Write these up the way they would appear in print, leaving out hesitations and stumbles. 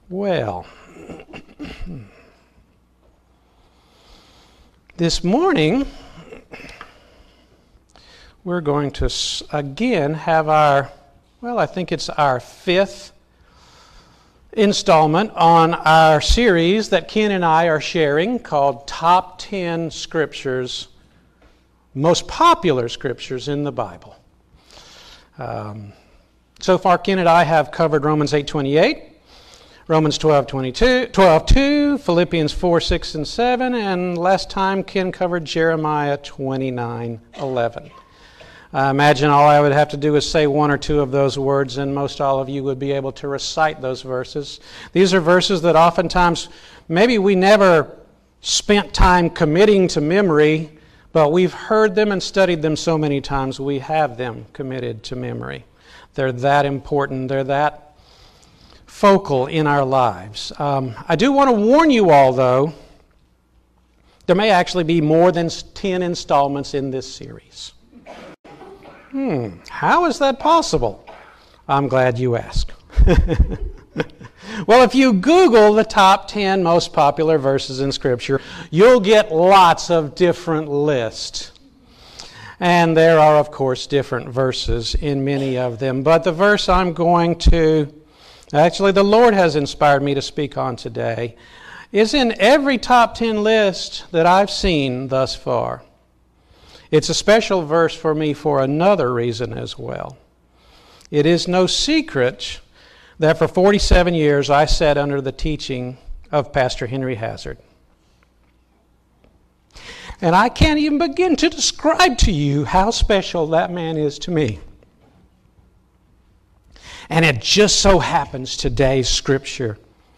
Well, this morning we're going to again have I think it's our fifth installment on our series that Ken and I are sharing called Top 10 Scriptures, Most Popular Scriptures in the Bible. So far, Ken and I have covered Romans 8:28, Romans 12:2, Philippians 4:6 and 7, and last time Ken covered Jeremiah 29:11. I imagine all I would have to do is say one or two of those words, and most all of you would be able to recite those verses. These are verses that oftentimes maybe we never spent time committing to memory, but we've heard them and studied them so many times we have them committed to memory. They're that important. They're that focal in our lives. I do want to warn you all, though, there may actually be more than 10 installments in this series. How is that possible? I'm glad you asked. Well, if you Google the top 10 most popular verses in Scripture, you'll get lots of different lists. And there are, of course, different verses in many of them. But the verse the Lord has inspired me to speak on today, is in every top 10 list that I've seen thus far. It's a special verse for me for another reason as well. It is no secret that for 47 years I sat under the teaching of Pastor Henry Hazard. And I can't even begin to describe to you how special that man is to me. And it just so happens today's two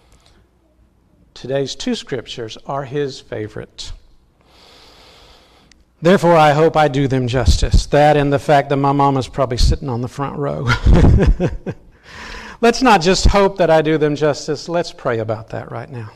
scriptures are his favorite. Therefore, I hope I do them justice. That and the fact that my mama's probably sitting on the front row. Let's not just hope that I do them justice. Let's pray about that right now.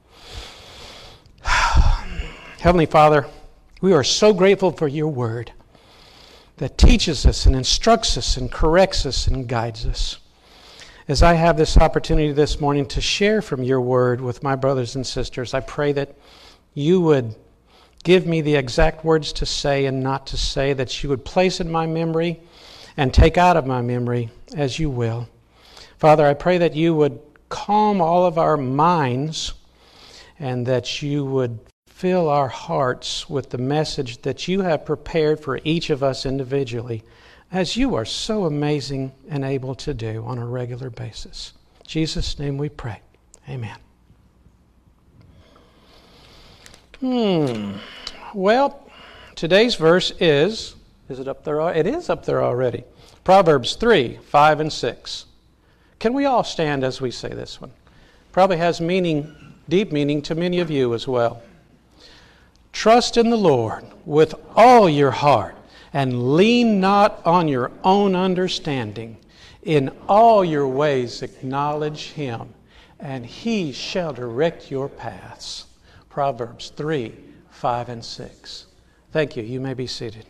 Heavenly Father, we are so grateful for your word that teaches us and instructs us and corrects us and guides us. As I have this opportunity this morning to share from your word with my brothers and sisters, I pray that you would give me the exact words to say and not to say, that you would place in my memory and take out of my memory as you will. Father, I pray that you would calm all of our minds and that you would fill our hearts with the message that you have prepared for each of us individually, as you are so amazing and able to do on a regular basis. In Jesus' name we pray. Amen. Well, today's verse is it up there? It is up there already. Proverbs 3:5 and 6. Can we all stand as we say this one? Probably has deep meaning to many of you as well. Trust in the Lord with all your heart, and lean not on your own understanding. In all your ways acknowledge him, and he shall direct your paths. Proverbs 3:5 and 6. Thank you. You may be seated.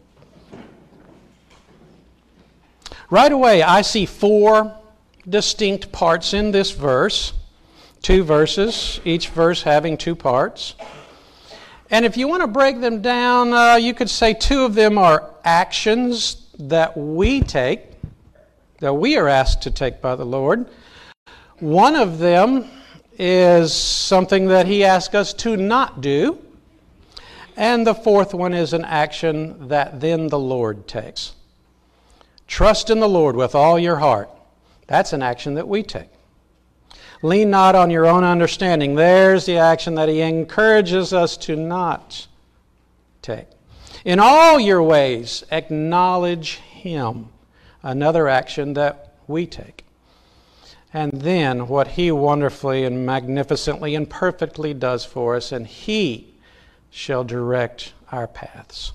Right away, I see four distinct parts in this verse. 2 verses, each verse having 2 parts. And if you want to break them down, you could say 2 of them are actions that we are asked to take by the Lord. One of them is something that he asks us to not do. And the fourth one is an action that then the Lord takes. Trust in the Lord with all your heart. That's an action that we take. Lean not on your own understanding. There's the action that he encourages us to not take. In all your ways, acknowledge him. Another action that we take. And then what he wonderfully and magnificently and perfectly does for us, and he shall direct our paths.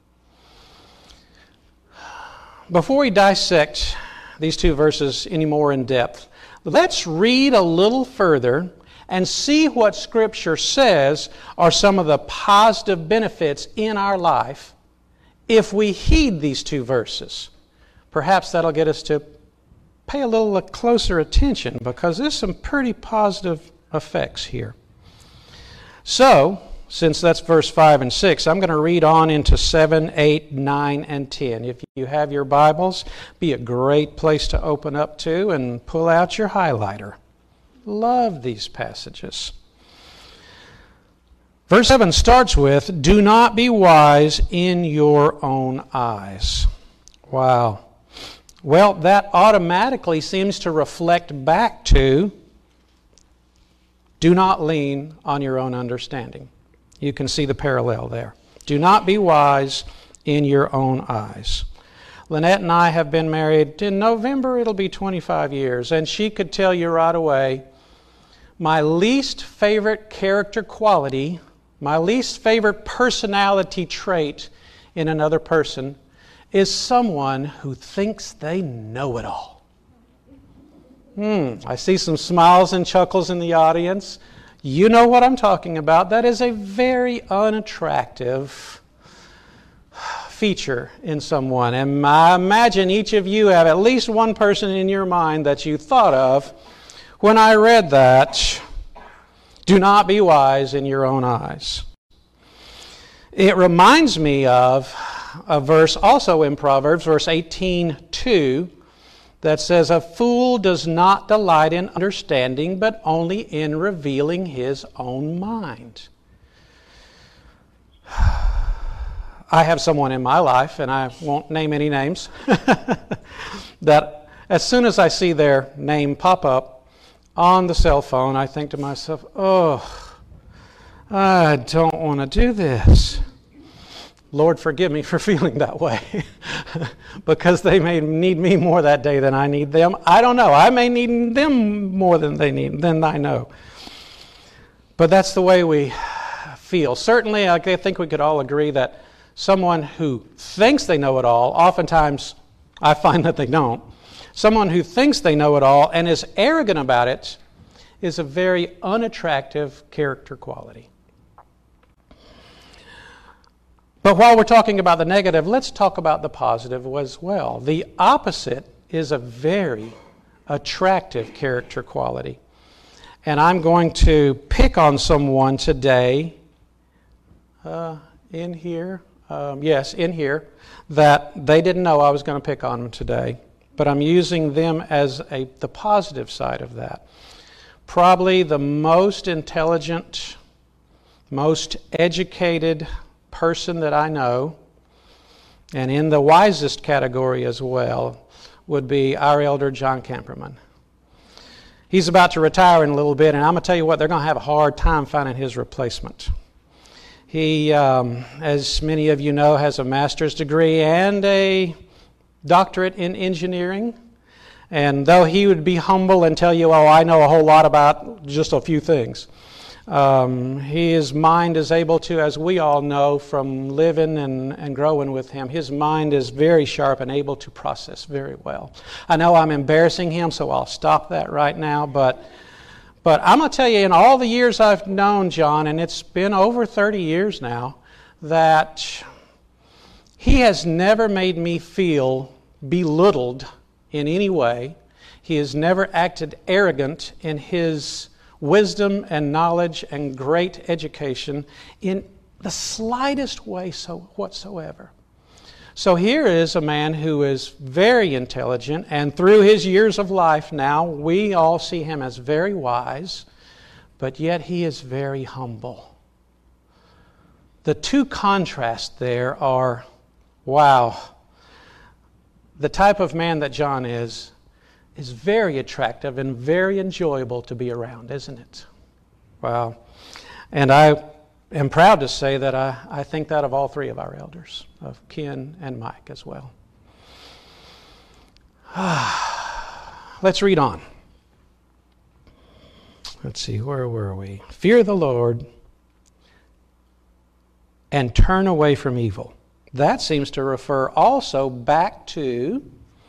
Before we dissect these 2 verses any more in depth, let's read a little further and see what Scripture says are some of the positive benefits in our life if we heed these 2 verses. Perhaps that'll get us to pay a little closer attention because there's some pretty positive effects here. So, since that's verse 5 and 6, I'm going to read on into 7, 8, 9, and 10. If you have your Bibles, be a great place to open up to and pull out your highlighter. Love these passages. Verse 7 starts with, "Do not be wise in your own eyes." Wow. Well, that automatically seems to reflect back to, do not lean on your own understanding. You can see the parallel there. Do not be wise in your own eyes. Lynette and I have been married. In November, it'll be 25 years. And she could tell you right away, my least favorite character quality, my least favorite personality trait in another person is someone who thinks they know it all. I see some smiles and chuckles in the audience. You know what I'm talking about. That is a very unattractive feature in someone. And I imagine each of you have at least one person in your mind that you thought of when I read that. Do not be wise in your own eyes. It reminds me of a verse also in Proverbs, verse 18:2, that says, "A fool does not delight in understanding, but only in revealing his own mind." I have someone in my life, and I won't name any names, that as soon as I see their name pop up on the cell phone, I think to myself, oh, I don't want to do this. Lord, forgive me for feeling that way because they may need me more that day than I need them. I don't know. I may need them more than I know. But that's the way we feel. Certainly, I think we could all agree that someone who thinks they know it all, oftentimes I find that they don't. Someone who thinks they know it all and is arrogant about it is a very unattractive character quality. But while we're talking about the negative, let's talk about the positive as well. The opposite is a very attractive character quality. And I'm going to pick on someone today in here, that they didn't know I was going to pick on them today. But I'm using them as the positive side of that. Probably the most intelligent, most educated person that I know, and in the wisest category as well, would be our elder John Camperman. He's about to retire in a little bit, and I'm going to tell you what, they're going to have a hard time finding his replacement. He, as many of you know, has a master's degree and a doctorate in engineering. And though he would be humble and tell you, oh, I know a whole lot about just a few things, his mind is able to, as we all know from living and growing with him, his mind is very sharp and able to process very well. I know I'm embarrassing him, so I'll stop that right now, but I'm going to tell you, in all the years I've known John, and it's been over 30 years now, that he has never made me feel belittled in any way. He has never acted arrogant in his wisdom and knowledge and great education in the slightest way whatsoever. So here is a man who is very intelligent, and through his years of life now, we all see him as very wise, but yet he is very humble. The two contrasts there are, wow, the type of man that John is very attractive and very enjoyable to be around, isn't it? Wow. And I am proud to say that I think that of all three of our elders, of Ken and Mike as well. Let's read on. Let's see, where were we? Fear the Lord and turn away from evil. That seems to refer also back to,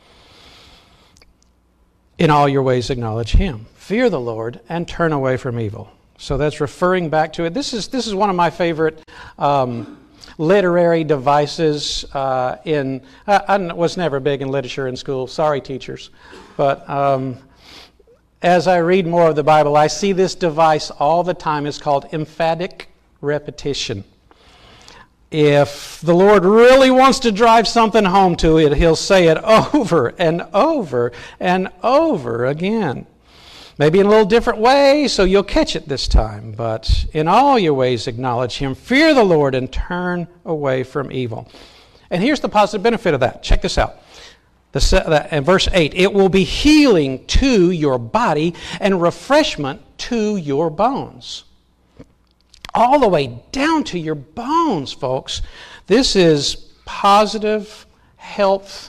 in all your ways acknowledge Him. Fear the Lord and turn away from evil. So that's referring back to it. This is one of my favorite literary devices I was never big in literature in school. Sorry, teachers. But as I read more of the Bible, I see this device all the time. It's called emphatic repetition. If the Lord really wants to drive something home to it, He'll say it over and over and over again. Maybe in a little different way, so you'll catch it this time. But in all your ways acknowledge Him, fear the Lord, and turn away from evil. And here's the positive benefit of that. Check this out. In verse 8, it will be healing to your body and refreshment to your bones. All the way down to your bones, folks. This is positive health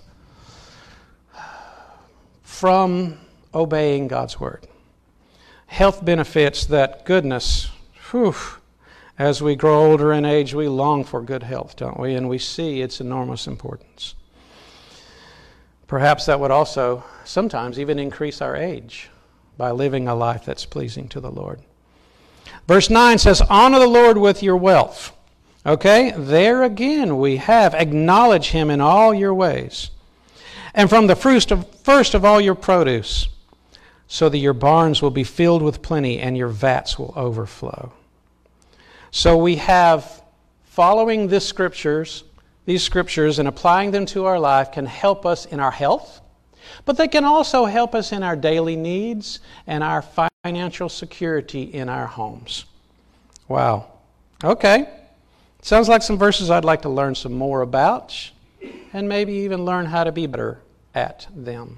from obeying God's Word. Health benefits that, goodness, as we grow older in age, we long for good health, don't we? And we see its enormous importance. Perhaps that would also sometimes even increase our age by living a life that's pleasing to the Lord. Verse 9 says, honor the Lord with your wealth. Okay, there again we have, acknowledge Him in all your ways. And from the first of all your produce, so that your barns will be filled with plenty and your vats will overflow. So we have, following these scriptures and applying them to our life can help us in our health, but they can also help us in our daily needs and our financial security in our homes. Wow. Okay. Sounds like some verses I'd like to learn some more about and maybe even learn how to be better at them.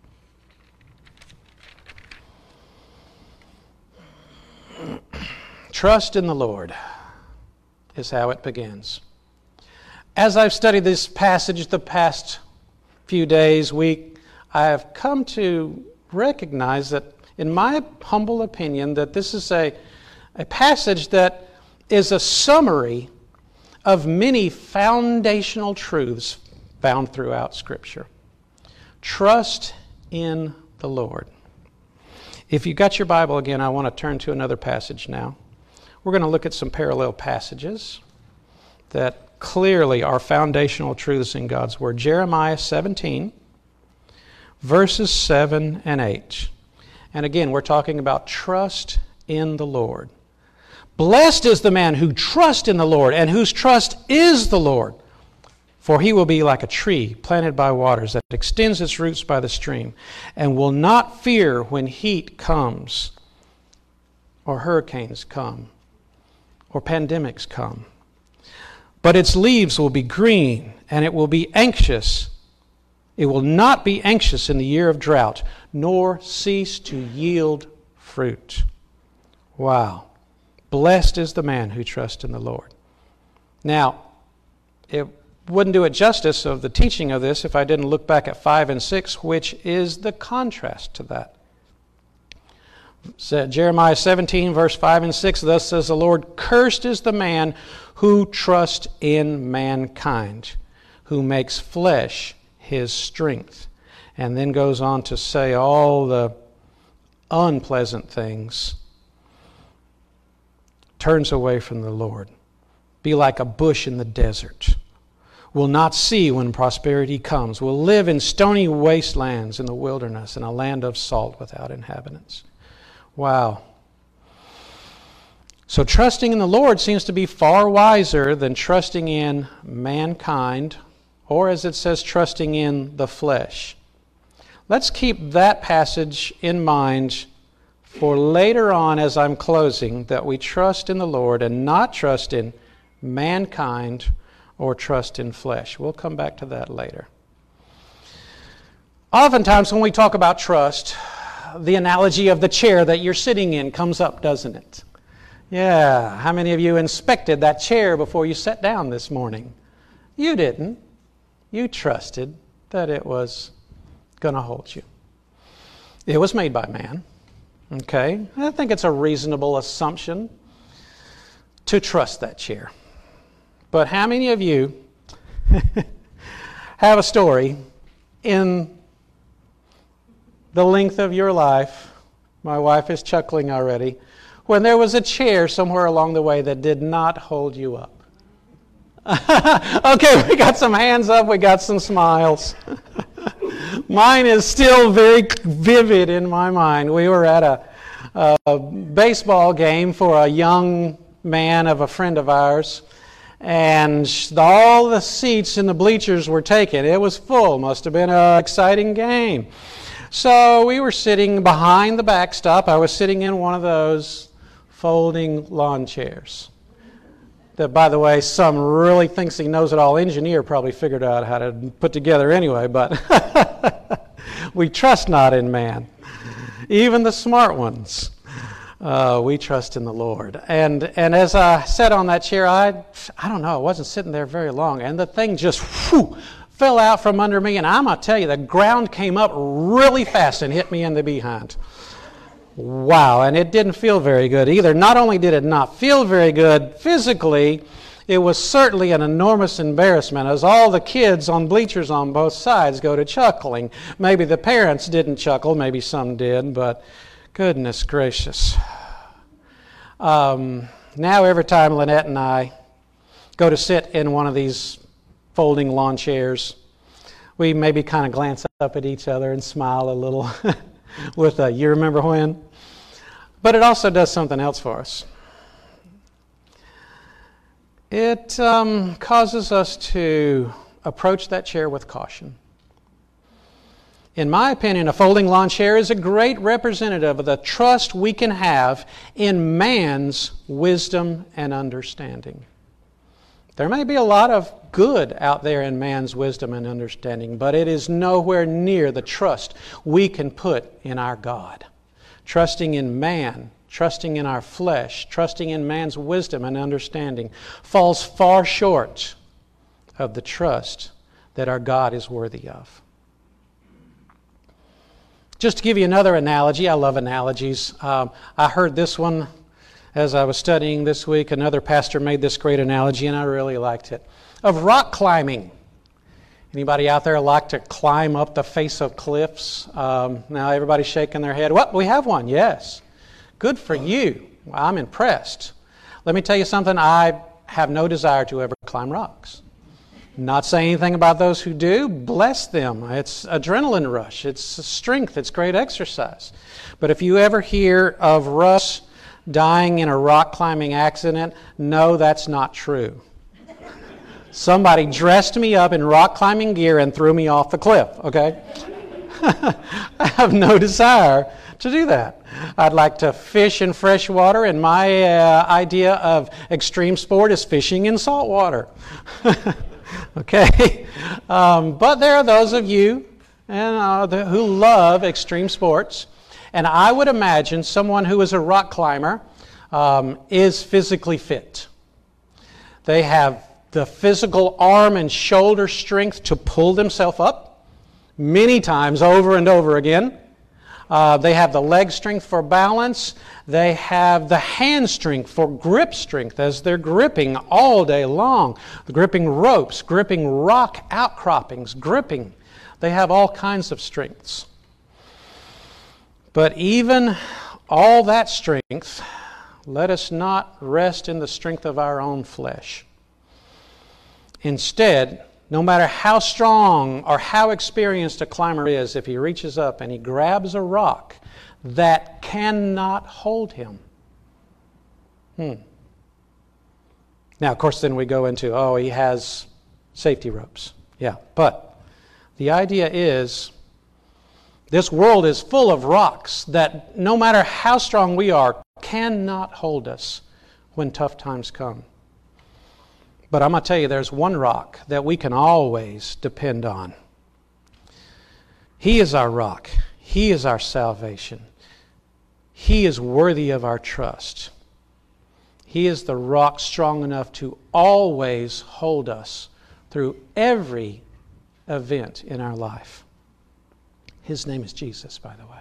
Trust in the Lord is how it begins. As I've studied this passage the past few days, week, I have come to recognize that, in my humble opinion, that this is a passage that is a summary of many foundational truths found throughout Scripture. Trust in the Lord. If you've got your Bible again, I want to turn to another passage now. We're going to look at some parallel passages that clearly are foundational truths in God's Word. Jeremiah 17, verses 7 and 8. And again, we're talking about trust in the Lord. Blessed is the man who trusts in the Lord and whose trust is the Lord. For he will be like a tree planted by waters that extends its roots by the stream and will not fear when heat comes or hurricanes come or pandemics come. But its leaves will be green and it will be anxious. It will not be anxious in the year of drought, nor cease to yield fruit. Wow. Blessed is the man who trusts in the Lord. Now, it wouldn't do it justice of the teaching of this if I didn't look back at 5 and 6, which is the contrast to that. So Jeremiah 17, verse 5 and 6, thus says the Lord, cursed is the man who trusts in mankind, who makes flesh his strength. And then goes on to say all the unpleasant things. Turns away from the Lord. Be like a bush in the desert. Will not see when prosperity comes. Will live in stony wastelands in the wilderness, in a land of salt without inhabitants. Wow. So trusting in the Lord seems to be far wiser than trusting in mankind, or as it says, trusting in the flesh. Let's keep that passage in mind for later on as I'm closing, that we trust in the Lord and not trust in mankind or trust in flesh. We'll come back to that later. Oftentimes when we talk about trust, the analogy of the chair that you're sitting in comes up, doesn't it? Yeah, how many of you inspected that chair before you sat down this morning? You didn't. You trusted that it was going to hold you. It was made by man. Okay? I think it's a reasonable assumption to trust that chair. But how many of you have a story in the length of your life, my wife is chuckling already, when there was a chair somewhere along the way that did not hold you up? Okay, we got some hands up, we got some smiles. Mine is still very vivid in my mind. We were at a baseball game for a young man of a friend of ours, and all the seats in the bleachers were taken. It was full. Must have been an exciting game. So we were sitting behind the backstop. I was sitting in one of those folding lawn chairs that, by the way, some really thinks he knows it all engineer probably figured out how to put together anyway, but we trust not in man. Even the smart ones. We trust in the Lord. And as I sat on that chair, I don't know, I wasn't sitting there very long, and the thing just fell out from under me, and I'm going to tell you, the ground came up really fast and hit me in the behind. Wow, and it didn't feel very good either. Not only did it not feel very good physically, it was certainly an enormous embarrassment as all the kids on bleachers on both sides go to chuckling. Maybe the parents didn't chuckle, maybe some did, but goodness gracious. Now every time Lynette and I go to sit in one of these folding lawn chairs, we maybe kind of glance up at each other and smile a little with a "you remember when?" But it also does something else for us. It causes us to approach that chair with caution. In my opinion, a folding lawn chair is a great representative of the trust we can have in man's wisdom and understanding. There may be a lot of good out there in man's wisdom and understanding, but it is nowhere near the trust we can put in our God. Trusting in man, trusting in our flesh, trusting in man's wisdom and understanding falls far short of the trust that our God is worthy of. Just to give you another analogy, I love analogies. I heard this one as I was studying this week. Another pastor made this great analogy, and I really liked it. Of rock climbing. Anybody out there like to climb up the face of cliffs? Now everybody's shaking their head. Well, we have one, yes. Good for you. Well, I'm impressed. Let me tell you something. I have no desire to ever climb rocks. Not saying anything about those who do. Bless them. It's adrenaline rush. It's strength. It's great exercise. But if you ever hear of Russ dying in a rock climbing accident, no, that's not true. Somebody dressed me up in rock climbing gear and threw me off the cliff, okay? I have no desire to do that. I'd like to fish in fresh water, and my idea of extreme sport is fishing in salt water. Okay? But there are those of you who love extreme sports, and I would imagine someone who is a rock climber is physically fit. They have the physical arm and shoulder strength to pull themselves up many times over and over again. They have the leg strength for balance. They have the hand strength for grip strength as they're gripping all day long. Gripping ropes, gripping rock outcroppings, gripping. They have all kinds of strengths. But even all that strength, let us not rest in the strength of our own flesh. Instead, no matter how strong or how experienced a climber is, if he reaches up and he grabs a rock that cannot hold him. Now, of course, then we go into, he has safety ropes. Yeah, but the idea is this world is full of rocks that no matter how strong we are, cannot hold us when tough times come. But I'm going to tell you, there's one rock that we can always depend on. He is our rock. He is our salvation. He is worthy of our trust. He is the rock strong enough to always hold us through every event in our life. His name is Jesus, by the way.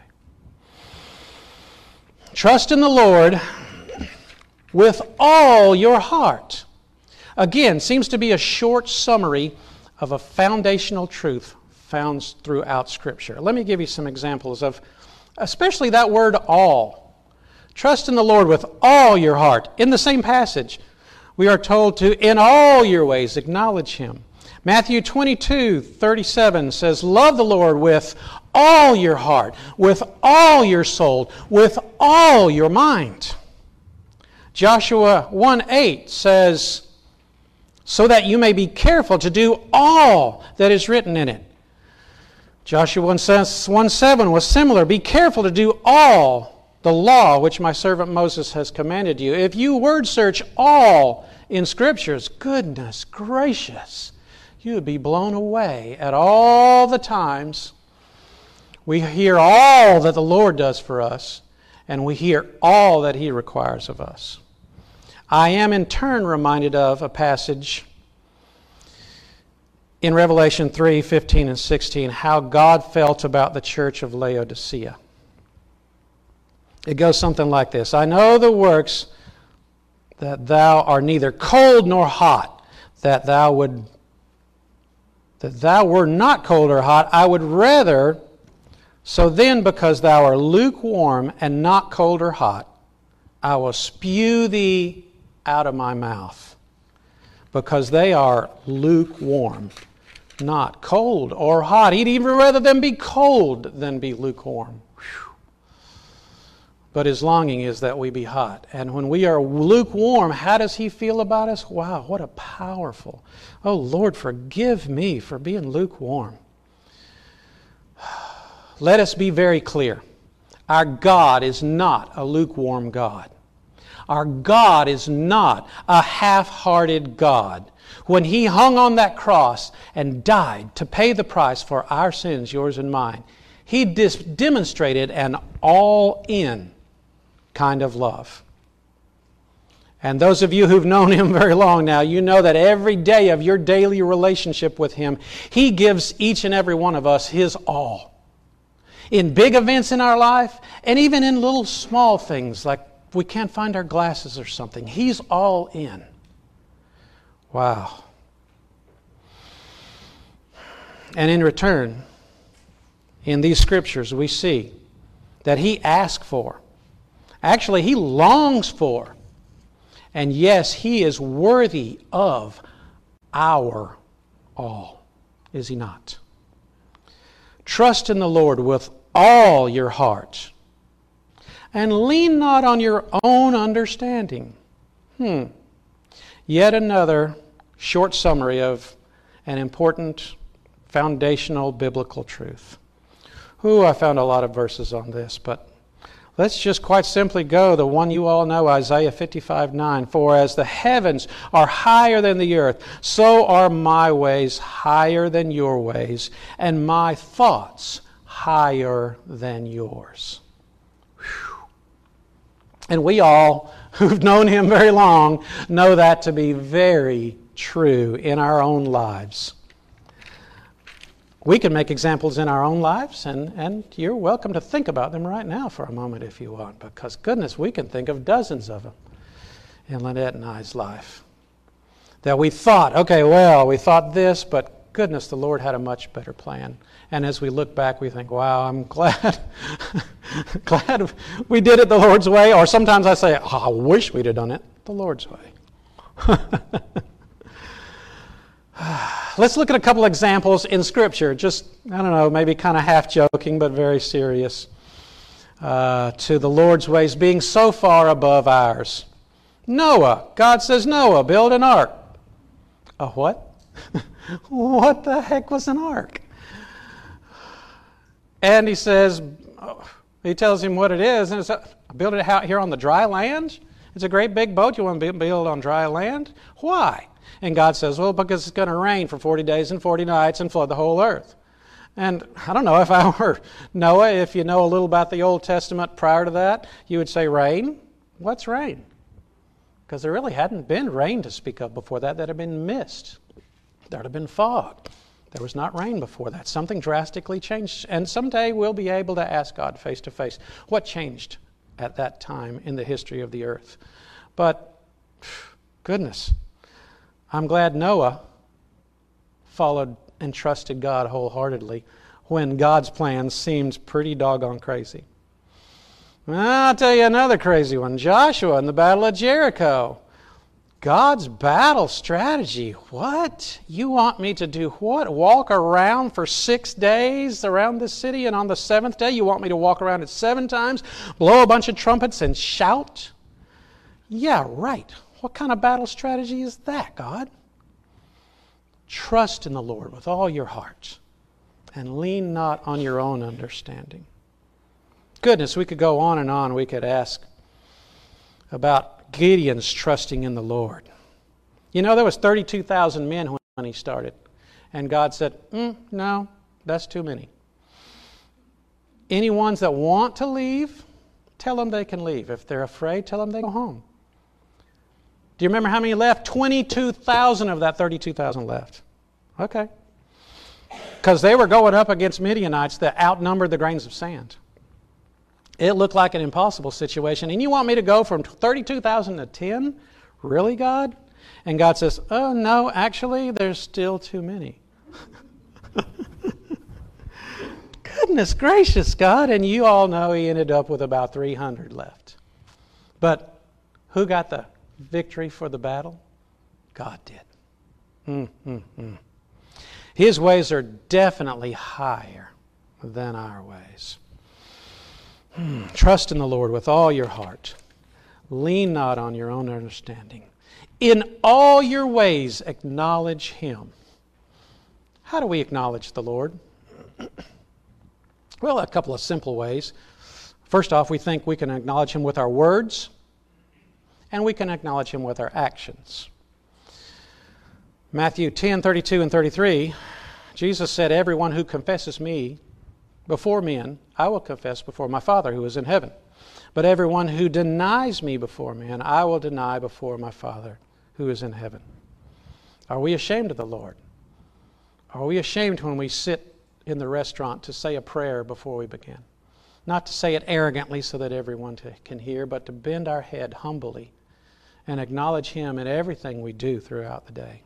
Trust in the Lord with all your heart. Again, seems to be a short summary of a foundational truth found throughout Scripture. Let me give you some examples of, especially that word all. Trust in the Lord with all your heart. In the same passage, We are told to, in all your ways, acknowledge Him. Matthew 22:37 says, love the Lord with all your heart, with all your soul, with all your mind. Joshua 1:8 says, so that you may be careful to do all that is written in it. Joshua 1:7 was similar. Be careful to do all the law which my servant Moses has commanded you. If you word search all in Scriptures, goodness gracious, you would be blown away at all the times we hear all that the Lord does for us, and we hear all that He requires of us. I am in turn reminded of a passage in Revelation 3:15 and 16, how God felt about the church of Laodicea. It goes something like this. I know the works that thou art neither cold nor hot, that thou were not cold or hot. I would rather, so then because thou art lukewarm and not cold or hot, I will spew thee out of my mouth, because they are lukewarm, not cold or hot. He'd even rather them be cold than be lukewarm. Whew. But His longing is that we be hot. And when we are lukewarm, how does He feel about us? Wow, what a powerful. Oh, Lord, forgive me for being lukewarm. Let us be very clear. Our God is not a lukewarm God. Our God is not a half-hearted God. When He hung on that cross and died to pay the price for our sins, yours and mine, He demonstrated an all-in kind of love. And those of you who've known Him very long now, you know that every day of your daily relationship with Him, He gives each and every one of us His all. In big events in our life, and even in little small things like we can't find our glasses or something, He's all in. Wow. And in return, in these Scriptures, we see that He asks for, actually He longs for, and yes, He is worthy of our all. Is He not? Trust in the Lord with all your heart, and lean not on your own understanding. Yet another short summary of an important foundational biblical truth. I found a lot of verses on this, but let's just quite simply go the one you all know, Isaiah 55:9. For as the heavens are higher than the earth, so are my ways higher than your ways, and my thoughts higher than yours. Whew. And we all who've known Him very long know that to be very true in our own lives. We can make examples in our own lives, and you're welcome to think about them right now for a moment if you want, because goodness, we can think of dozens of them in Lynette and I's life. That we thought, okay, well, we thought this, but goodness, the Lord had a much better plan. And as we look back, we think, wow, I'm glad we did it the Lord's way. Or sometimes I say, I wish we'd have done it the Lord's way. Let's look at a couple examples in Scripture. Just, I don't know, maybe kind of half joking, but very serious. To the Lord's ways being so far above ours. Noah. God says, Noah, build an ark. A what? What the heck was an ark? And he says, he tells him what it is, and it's build it out here on the dry land. It's a great big boat. You want to build on dry land? Why? And God says, well, because it's going to rain for 40 days and 40 nights and flood the whole earth. And I don't know, if I were Noah, if you know a little about the Old Testament prior to that, you would say, rain? What's rain? Because there really hadn't been rain to speak of before that. There had been mist. There had been fog. There was not rain before that. Something drastically changed. And someday we'll be able to ask God face to face what changed at that time in the history of the earth. But, goodness, I'm glad Noah followed and trusted God wholeheartedly when God's plan seemed pretty doggone crazy. I'll tell you another crazy one. Joshua in the Battle of Jericho. God's battle strategy. What? You want me to do what? Walk around for 6 days around the city, and on the 7th day you want me to walk around it 7 times, blow a bunch of trumpets, and shout? Yeah, right. What kind of battle strategy is that, God? Trust in the Lord with all your heart, and lean not on your own understanding. Goodness, we could go on and on. We could ask about Gideon's trusting in the Lord. You know, there was 32,000 men when he started. And God said, no, that's too many. Any ones that want to leave, tell them they can leave. If they're afraid, tell them they go home. Do you remember how many left? 22,000 of that 32,000 left. Okay. Because they were going up against Midianites that outnumbered the grains of sand. It looked like an impossible situation. And you want me to go from 32,000 to 10? Really, God? And God says, oh, no, actually, there's still too many. Goodness gracious, God. And you all know he ended up with about 300 left. But who got the victory for the battle? God did. His ways are definitely higher than our ways. Trust in the Lord with all your heart. Lean not on your own understanding. In all your ways acknowledge Him. How do we acknowledge the Lord? Well, a couple of simple ways. First off, we think we can acknowledge Him with our words, and we can acknowledge Him with our actions. Matthew 10:32 and 33, Jesus said, everyone who confesses me before men, I will confess before my Father who is in heaven. But everyone who denies me before men, I will deny before my Father who is in heaven. Are we ashamed of the Lord? Are we ashamed when we sit in the restaurant to say a prayer before we begin? Not to say it arrogantly so that everyone can hear, but to bend our head humbly and acknowledge Him in everything we do throughout the day.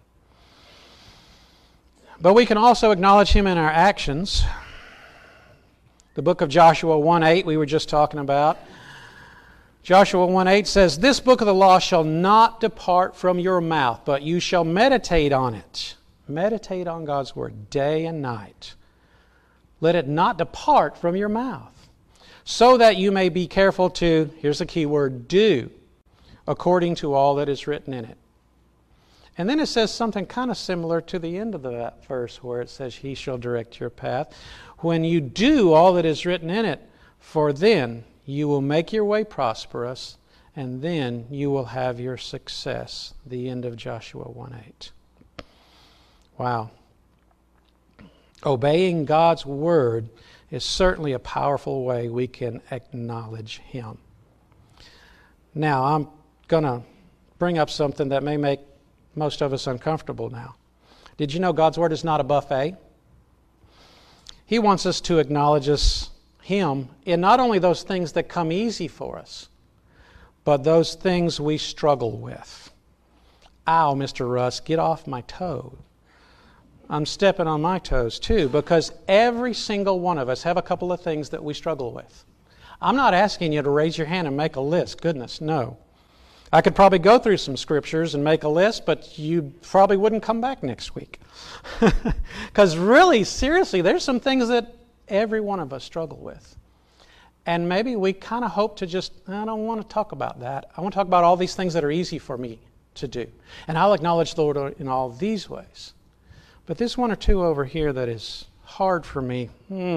But we can also acknowledge Him in our actions. The book of Joshua 1:8 we were just talking about. Joshua 1:8 says, this book of the law shall not depart from your mouth, but you shall meditate on it. Meditate on God's Word day and night. Let it not depart from your mouth, so that you may be careful to, here's the key word, do, according to all that is written in it. And then it says something kind of similar to the end of that verse where it says, He shall direct your path. When you do all that is written in it, for then you will make your way prosperous, and then you will have your success. The end of Joshua 1:8. Wow. Obeying God's Word is certainly a powerful way we can acknowledge Him. Now, I'm going to bring up something that may make most of us uncomfortable now. Did you know God's Word is not a buffet? He wants us to acknowledge Him in not only those things that come easy for us, but those things we struggle with. Ow, Mr. Russ, get off my toe. I'm stepping on my toes too, because every single one of us have a couple of things that we struggle with. I'm not asking you to raise your hand and make a list. Goodness, no. I could probably go through some scriptures and make a list, but you probably wouldn't come back next week. Because really, seriously, there's some things that every one of us struggle with. And maybe we kind of hope to just, I don't want to talk about that. I want to talk about all these things that are easy for me to do. And I'll acknowledge the Lord in all these ways. But there's one or two over here that is hard for me.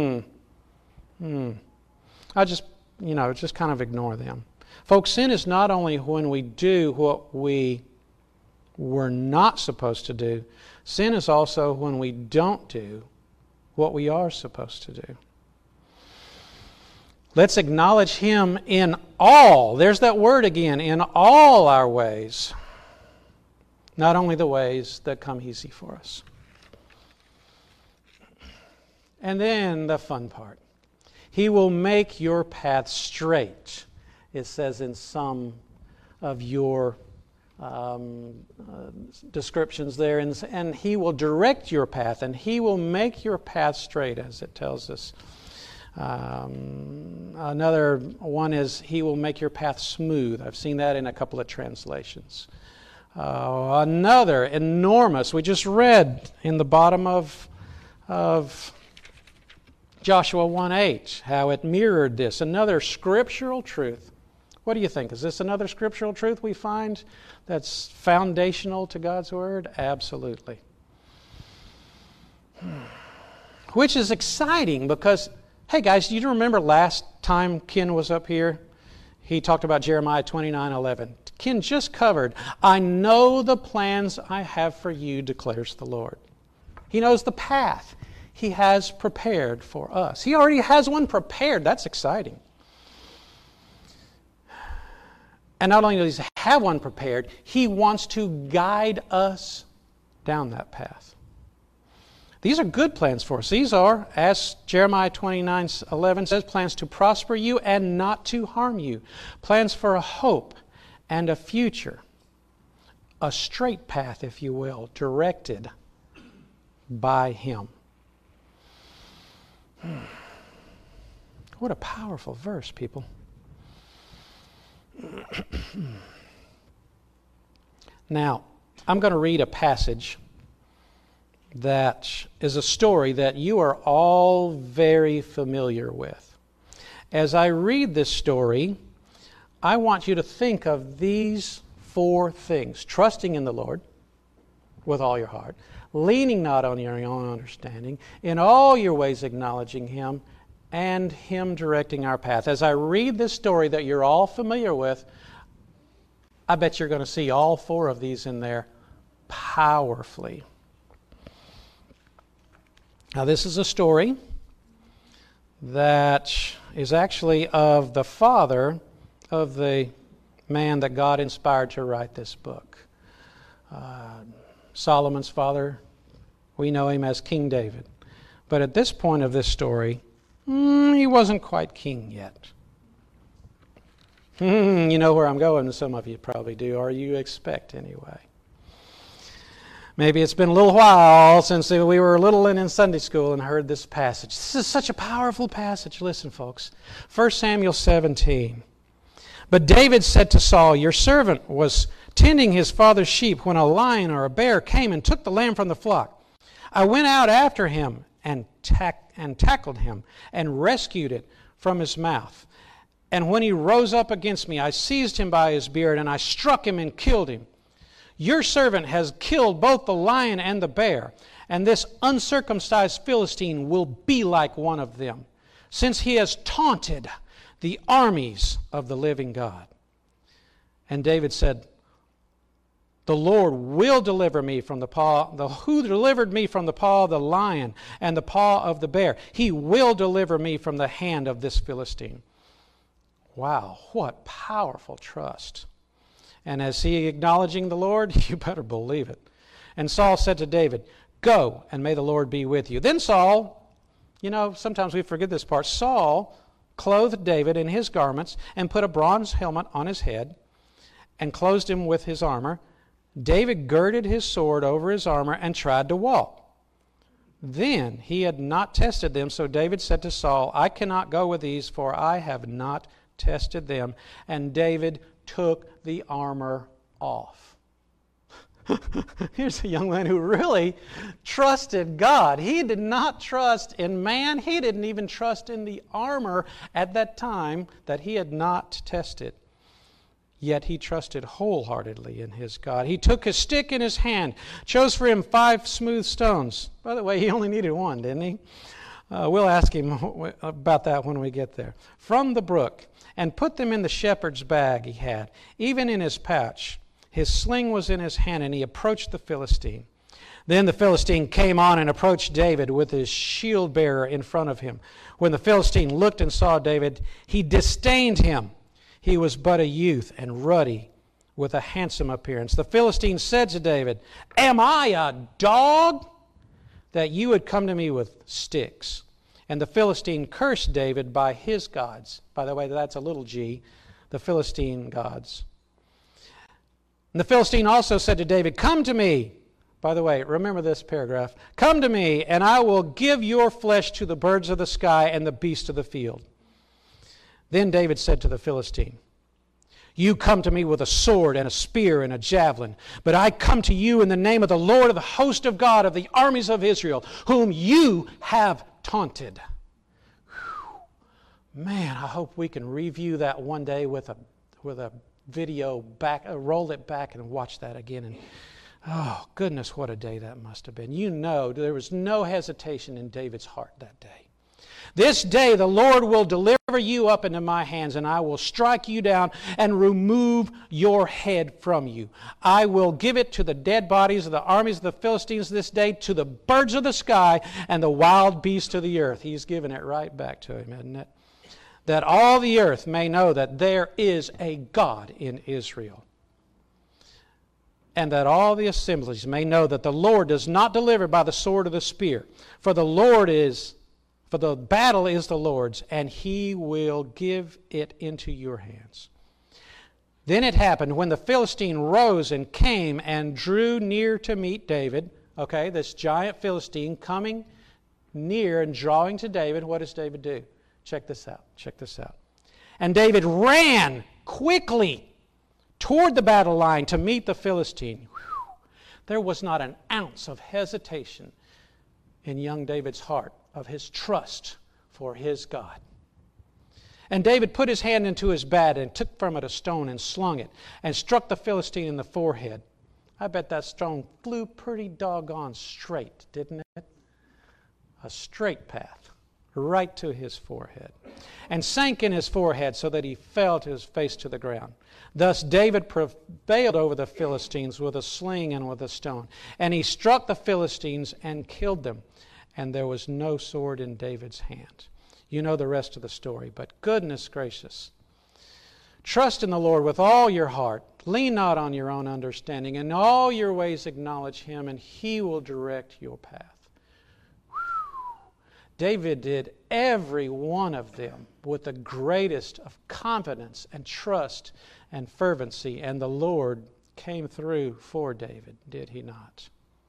I just kind of ignore them. Folks, sin is not only when we do what we were not supposed to do. Sin is also when we don't do what we are supposed to do. Let's acknowledge Him in all, there's that word again, in all our ways. Not only the ways that come easy for us. And then the fun part. He will make your path straight. It says in some of your descriptions there. And He will direct your path, and He will make your path straight, as it tells us. Another one is He will make your path smooth. I've seen that in a couple of translations. Another enormous, we just read in the bottom of Joshua 1:8, how it mirrored this. Another scriptural truth. What do you think? Is this another scriptural truth we find that's foundational to God's Word? Absolutely. Which is exciting because, hey guys, do you remember last time Ken was up here? He talked about Jeremiah 29:11. Ken just covered, I know the plans I have for you, declares the Lord. He knows the path He has prepared for us. He already has one prepared. That's exciting. And not only does He have one prepared, He wants to guide us down that path. These are good plans for us. These are, as Jeremiah 29:11 says, plans to prosper you and not to harm you. Plans for a hope and a future. A straight path, if you will, directed by Him. What a powerful verse, people. Now, I'm going to read a passage that is a story that you are all very familiar with. As I read this story, I want you to think of these 4 things. Trusting in the Lord with all your heart, leaning not on your own understanding, in all your ways acknowledging Him, and Him directing our path. As I read this story that you're all familiar with, I bet you're going to see all 4 of these in there powerfully. Now, this is a story that is actually of the father of the man that God inspired to write this book. Solomon's father, we know him as King David. But at this point of this story, he wasn't quite king yet. You know where I'm going, some of you probably do, or you expect anyway. Maybe it's been a little while since we were little and in Sunday school and heard this passage. This is such a powerful passage. Listen, folks. 1 Samuel 17. But David said to Saul, your servant was tending his father's sheep when a lion or a bear came and took the lamb from the flock. I went out after him and tackled him and rescued it from his mouth. And when he rose up against me, I seized him by his beard and I struck him and killed him. Your servant has killed both the lion and the bear, and this uncircumcised Philistine will be like one of them, since he has taunted the armies of the living God. And David said, the Lord will deliver me from the paw, who delivered me from the paw of the lion and the paw of the bear. He will deliver me from the hand of this Philistine. Wow, what powerful trust. And as he acknowledging the Lord, you better believe it. And Saul said to David, go, and may the Lord be with you. Then Saul, sometimes we forget this part, Saul clothed David in his garments and put a bronze helmet on his head and clothed him with his armor. David girded his sword over his armor and tried to walk. Then he had not tested them, so David said to Saul, I cannot go with these, for I have not tested them. And David took the armor off. Here's a young man who really trusted God. He did not trust in man. He didn't even trust in the armor at that time that he had not tested. Yet he trusted wholeheartedly in his God. He took his stick in his hand, chose for him 5 smooth stones. By the way, he only needed 1, didn't he? We'll ask him about that when we get there. From the brook, and put them in the shepherd's bag he had, even in his pouch. His sling was in his hand, and he approached the Philistine. Then the Philistine came on and approached David with his shield bearer in front of him. When the Philistine looked and saw David, he disdained him. He was but a youth and ruddy, with a handsome appearance. The Philistine said to David, am I a dog that you would come to me with sticks? And the Philistine cursed David by his gods. By the way, that's a little g, the Philistine gods. And the Philistine also said to David, come to me. By the way, remember this paragraph. Come to me, and I will give your flesh to the birds of the sky and the beasts of the field. Then David said to the Philistine, You come to me with a sword and a spear and a javelin, but I come to you in the name of the Lord of the host of God, of the armies of Israel, whom you have taunted. Whew. Man, I hope we can review that one day with a video back, roll it back and watch that again. And oh, goodness, what a day that must have been. You know, there was no hesitation in David's heart that day. This day the Lord will deliver you up into my hands, and I will strike you down and remove your head from you. I will give it to the dead bodies of the armies of the Philistines this day, to the birds of the sky and the wild beasts of the earth. He's given it right back to him, isn't it? That all the earth may know that there is a God in Israel. And that all the assemblies may know that the Lord does not deliver by the sword or the spear. For the battle is the Lord's, and He will give it into your hands. Then it happened, when the Philistine rose and came and drew near to meet David, okay, this giant Philistine coming near and drawing to David, what does David do? Check this out. And David ran quickly toward the battle line to meet the Philistine. Whew. There was not an ounce of hesitation in young David's heart of his trust for his God. And David put his hand into his bag and took from it a stone and slung it and struck the Philistine in the forehead. I bet that stone flew pretty doggone straight, didn't it? A straight path right to his forehead, and sank in his forehead so that he fell to his face to the ground. Thus David prevailed over the Philistines with a sling and with a stone. And he struck the Philistines and killed them. And there was no sword in David's hand. You know the rest of the story, but goodness gracious. Trust in the Lord with all your heart. Lean not on your own understanding. In all your ways acknowledge Him, and He will direct your path. Whew. David did every one of them with the greatest of confidence and trust and fervency, and the Lord came through for David, did He not?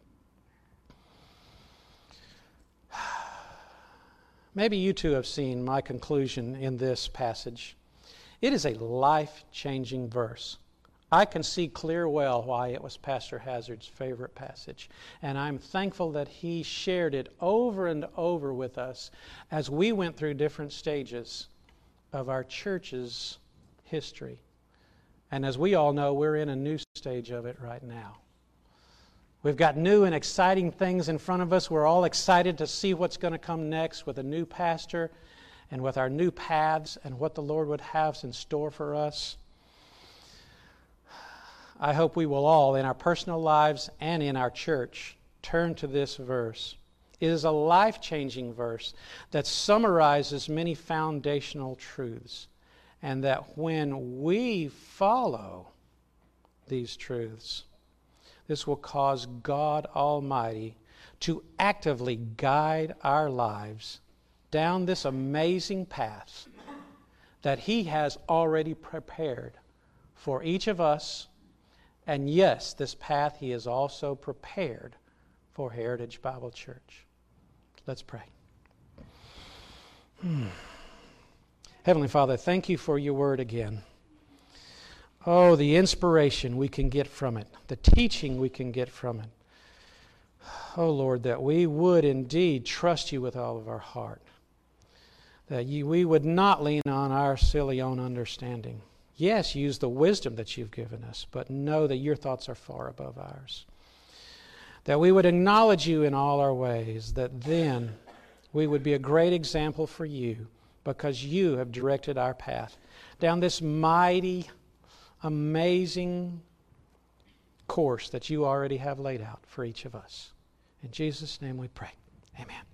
Maybe you too have seen my conclusion in this passage. It is a life-changing verse. I can see clear well why it was Pastor Hazard's favorite passage, and I'm thankful that he shared it over and over with us as we went through different stages of our church's history. And as we all know, we're in a new stage of it right now. We've got new and exciting things in front of us. We're all excited to see what's going to come next with a new pastor and with our new paths and what the Lord would have in store for us. I hope we will all, in our personal lives and in our church, turn to this verse. It is a life-changing verse that summarizes many foundational truths, and that when we follow these truths, this will cause God Almighty to actively guide our lives down this amazing path that He has already prepared for each of us. And yes, this path He has also prepared for Heritage Bible Church. Let's pray. Heavenly Father, thank You for Your word again. Oh, the inspiration we can get from it, the teaching we can get from it. Oh, Lord, that we would indeed trust You with all of our heart. That we would not lean on our silly own understanding. Yes, use the wisdom that You've given us, but know that Your thoughts are far above ours. That we would acknowledge You in all our ways, that then we would be a great example for You, because You have directed our path down this mighty, amazing course that You already have laid out for each of us. In Jesus' name we pray. Amen.